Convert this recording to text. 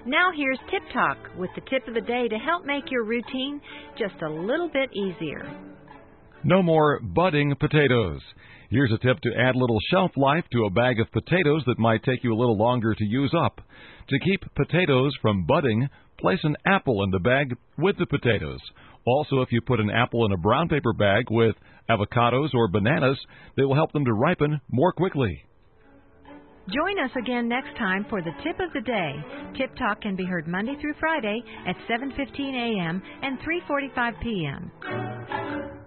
Now here's Tip Talk with the tip of the day to help make your routine just a little bit easier. No more budding potatoes. Here's a tip to add a little shelf life to a bag of potatoes that might take you a little longer to use up. To keep potatoes from budding, place an apple in the bag with the potatoes. Also, if you put an apple in a brown paper bag with avocados or bananas, they will help them to ripen more quickly. Join us again next time for the Tip of the Day. Tip Talk can be heard Monday through Friday at 7:15 a.m. and 3:45 p.m.